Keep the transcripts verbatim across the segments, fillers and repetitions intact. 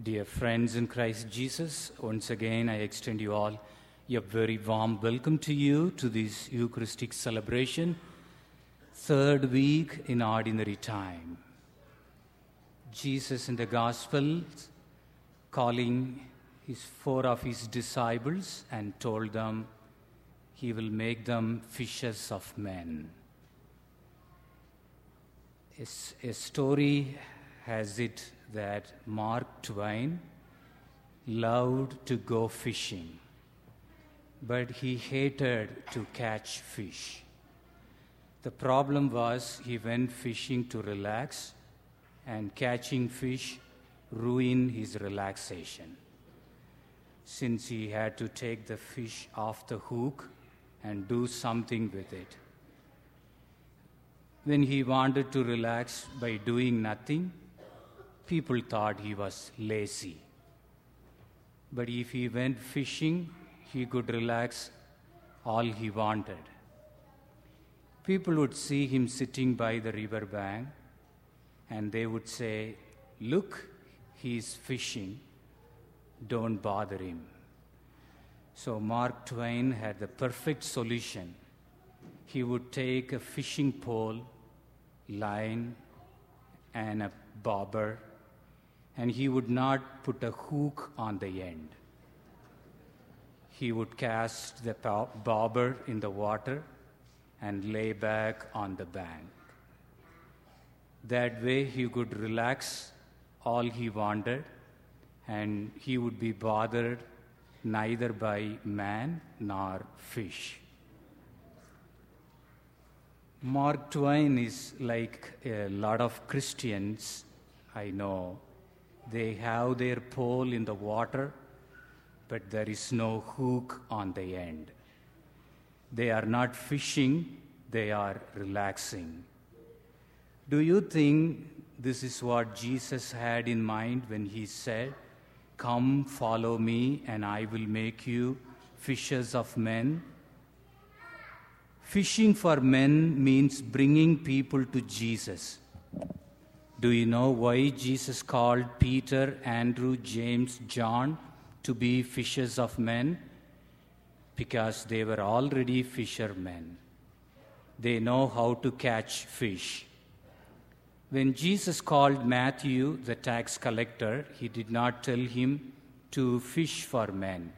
Dear friends in Christ Jesus, once again I extend you all a very warm welcome to you to this Eucharistic celebration, third week in ordinary time. Jesus in the Gospels calling his four of his disciples and told them he will make them fishers of men. A, a story has it that Mark Twain loved to go fishing, but he hated to catch fish. The problem was he went fishing to relax, and catching fish ruined his relaxation, since he had to take the fish off the hook and do something with it. When he wanted to relax by doing nothing, people thought he was lazy. But if he went fishing, he could relax all he wanted. People would see him sitting by the river bank, and they would say, "Look, he's fishing. Don't bother him." So Mark Twain had the perfect solution. He would take a fishing pole, line, and a bobber, and he would not put a hook on the end. He would cast the bobber in the water and lay back on the bank. That way he could relax all he wanted, and he would be bothered neither by man nor fish. Mark Twain is like a lot of Christians I know. They have their pole in the water, but there is no hook on the end. They are not fishing, they are relaxing. Do you think this is what Jesus had in mind when he said, "Come, follow me, and I will make you fishers of men"? Fishing for men means bringing people to Jesus. Do you know why Jesus called Peter, Andrew, James, John to be fishers of men? Because they were already fishermen. They know how to catch fish. When Jesus called Matthew, the tax collector, he did not tell him to fish for men.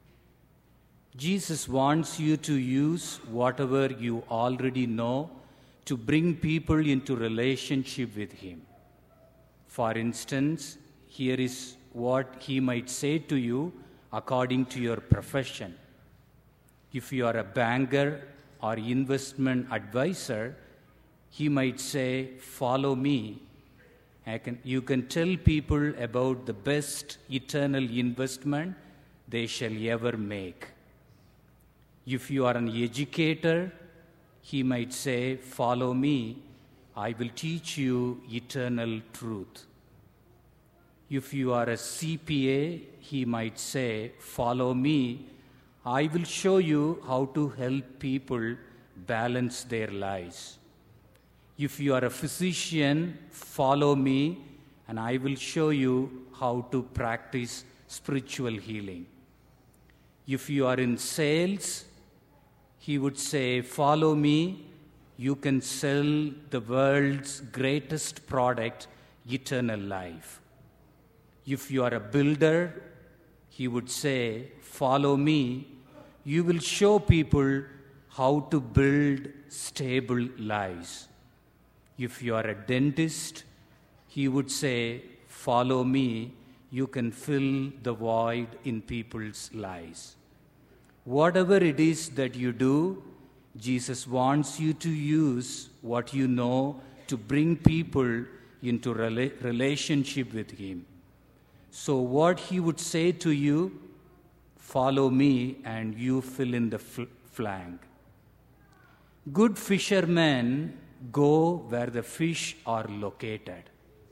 Jesus wants you to use whatever you already know to bring people into relationship with him. For instance, here is what he might say to you according to your profession. If you are a banker or investment advisor, he might say, "Follow me." I can, you can tell people about the best eternal investment they shall ever make. If you are an educator, he might say, "Follow me. I will teach you eternal truth." If you are a C P A, he might say, "Follow me. I will show you how to help people balance their lives." If you are a physician, follow me, and I will show you how to practice spiritual healing. If you are in sales, he would say, "Follow me. You can sell the world's greatest product, eternal life." If you are a builder, he would say, "Follow me. You will show people how to build stable lives." If you are a dentist, he would say, "Follow me. You can fill the void in people's lives." Whatever it is that you do, Jesus wants you to use what you know to bring people into rela- relationship with him. So what he would say to you, "Follow me," and you fill in the fl- flank. Good fishermen go where the fish are located.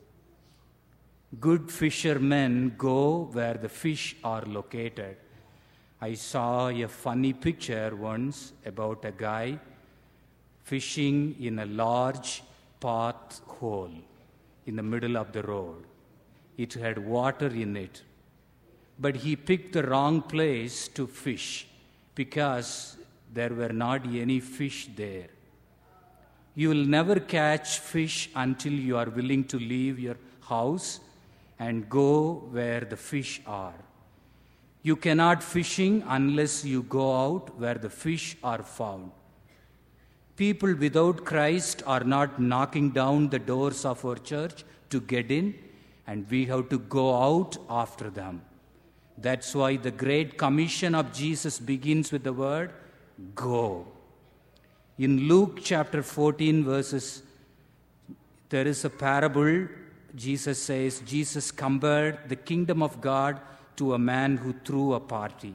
Good fishermen go where the fish are located. I saw a funny picture once about a guy fishing in a large path hole in the middle of the road. It had water in it. But he picked the wrong place to fish because there were not any fish there. You will never catch fish until you are willing to leave your house and go where the fish are. You cannot fishing unless you go out where the fish are found. People without Christ are not knocking down the doors of our church to get in, and we have to go out after them. That's why the great commission of Jesus begins with the word, go. In Luke chapter fourteen verses, there is a parable. Jesus says, Jesus compared the kingdom of God to a man who threw a party.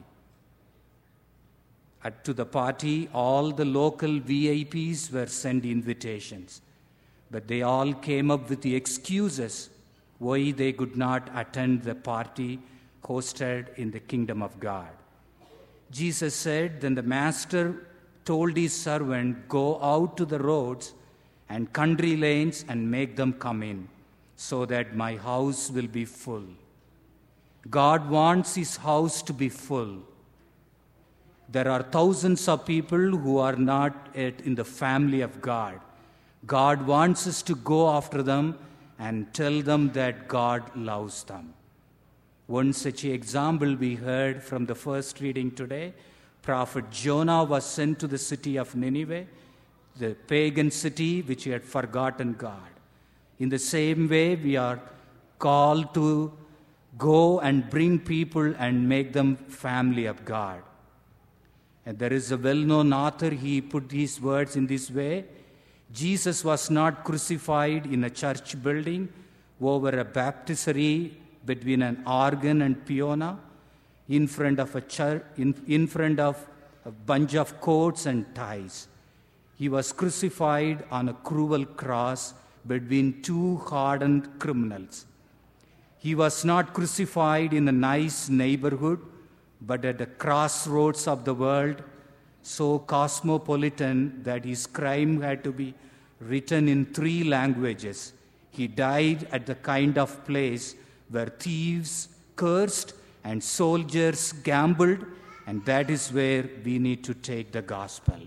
At, to the party, all the local V I Ps were sent invitations, but they all came up with the excuses why they could not attend the party hosted in the kingdom of God. Jesus said, then the master told his servant, go out to the roads and country lanes and make them come in, so that my house will be full. God wants his house to be full. There are thousands of people who are not yet in the family of God. God wants us to go after them and tell them that God loves them. One such example we heard from the first reading today. Prophet Jonah was sent to the city of Nineveh, the pagan city which had forgotten God. In the same way, we are called to go and bring people and make them family of God. And there is a well-known author, he put these words in this way. Jesus was not crucified in a church building over a baptistry between an organ and piano, in front of a church, in, in front of a bunch of coats and ties. He was crucified on a cruel cross between two hardened criminals. He was not crucified in a nice neighborhood, but at the crossroads of the world, so cosmopolitan that his crime had to be written in three languages. He died at the kind of place where thieves cursed and soldiers gambled, and that is where we need to take the gospel.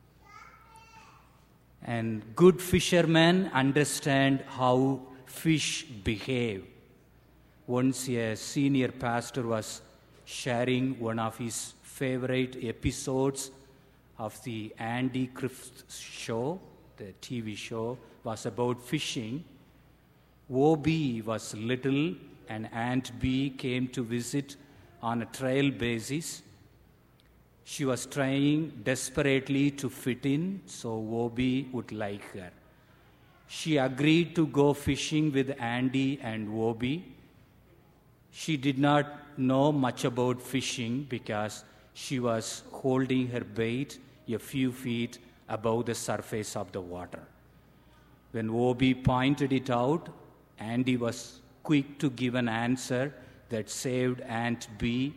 And good fishermen understand how fish behave. Once a senior pastor was sharing one of his favorite episodes of the Andy Griffith show, the T V show, was about fishing. O B was little and Aunt B came to visit on a trial basis. She was trying desperately to fit in so O B would like her. She agreed to go fishing with Andy and O B. She did not know much about fishing because she was holding her bait a few feet above the surface of the water. When O B pointed it out, Andy was quick to give an answer that saved Aunt B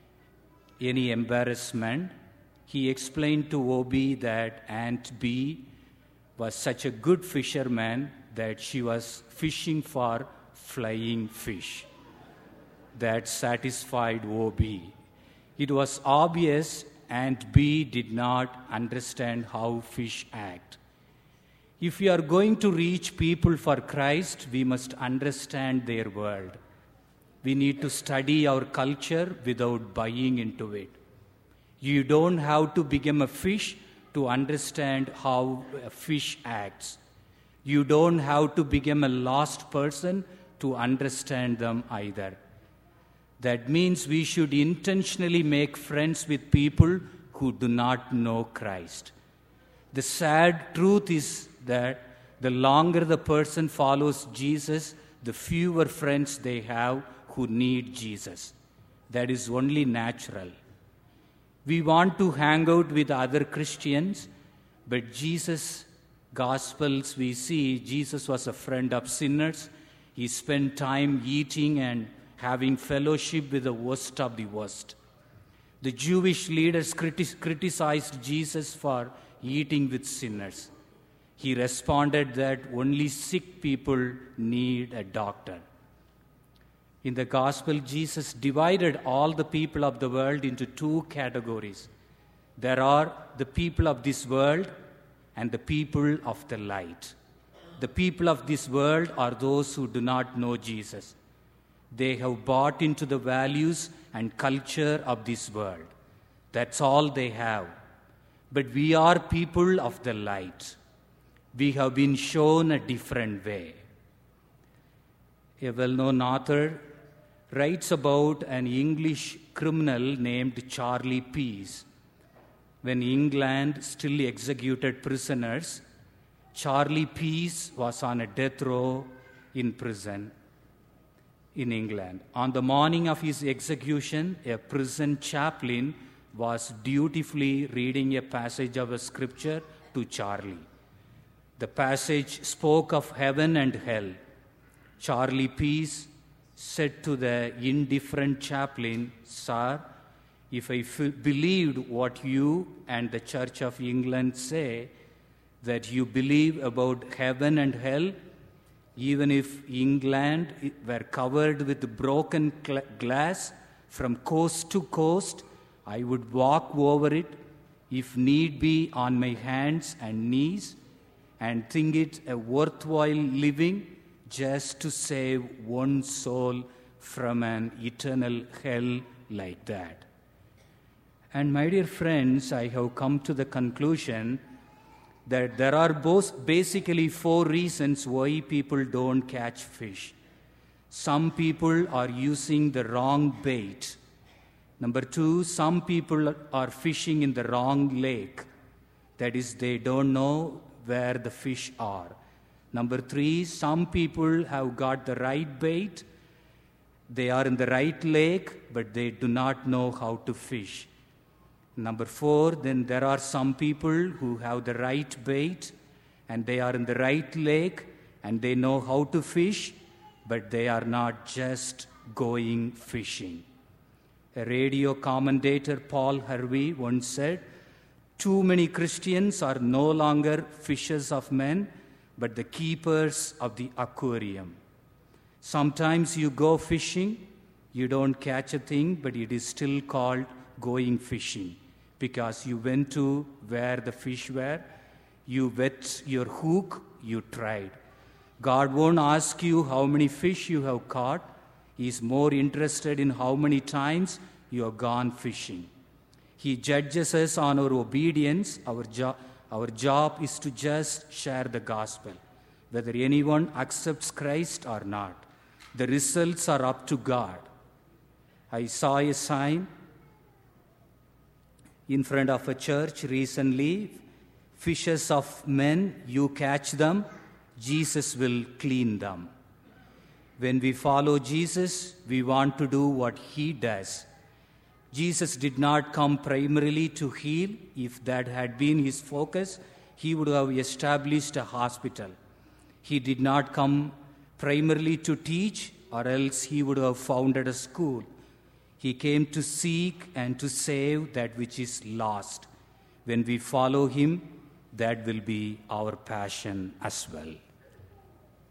any embarrassment. He explained to O B that Aunt B was such a good fisherman that she was fishing for flying fish. That satisfied O B. It was obvious Aunt B did not understand how fish act. If we are going to reach people for Christ, we must understand their world. We need to study our culture without buying into it. You don't have to become a fish to understand how a fish acts. You don't have to become a lost person to understand them either. That means we should intentionally make friends with people who do not know Christ. The sad truth is that the longer the person follows Jesus, the fewer friends they have who need Jesus. That is only natural. We want to hang out with other Christians, but Jesus' Gospels we see Jesus was a friend of sinners. He spent time eating and having fellowship with the worst of the worst. The Jewish leaders criti- criticized Jesus for eating with sinners. He responded that only sick people need a doctor. In the gospel, Jesus divided all the people of the world into two categories. There are the people of this world and the people of the light. The people of this world are those who do not know Jesus. They have bought into the values and culture of this world. That's all they have. But we are people of the light. We have been shown a different way. A well-known author writes about an English criminal named Charlie Peace. When England still executed prisoners, Charlie Peace was on a death row in prison in England. On the morning of his execution, a prison chaplain was dutifully reading a passage of a scripture to Charlie. The passage spoke of heaven and hell. Charlie Peace said to the indifferent chaplain, "Sir, if I f- believed what you and the Church of England say, that you believe about heaven and hell, even if England were covered with broken cl- glass from coast to coast, I would walk over it, if need be, on my hands and knees, and think it a worthwhile living just to save one soul from an eternal hell like that." And my dear friends, I have come to the conclusion that there are both basically four reasons why people don't catch fish. Some people are using the wrong bait. Number two, some people are fishing in the wrong lake. That is, they don't know where the fish are. Number three, some people have got the right bait. They are in the right lake, but they do not know how to fish. Number four, then there are some people who have the right bait, and they are in the right lake, and they know how to fish, but they are not just going fishing. A radio commentator, Paul Harvey, once said, "Too many Christians are no longer fishers of men, but the keepers of the aquarium." Sometimes you go fishing, you don't catch a thing, but it is still called going fishing, because you went to where the fish were, you wet your hook, you tried. God won't ask you how many fish you have caught. He is more interested in how many times you have gone fishing. He judges us on our obedience. Our, jo- our job is to just share the gospel, whether anyone accepts Christ or not. The results are up to God. I saw a sign in front of a church recently, "Fishers of men, you catch them, Jesus will clean them." When we follow Jesus, we want to do what he does. Jesus did not come primarily to heal. If that had been his focus, he would have established a hospital. He did not come primarily to teach, or else he would have founded a school. He came to seek and to save that which is lost. When we follow him, that will be our passion as well.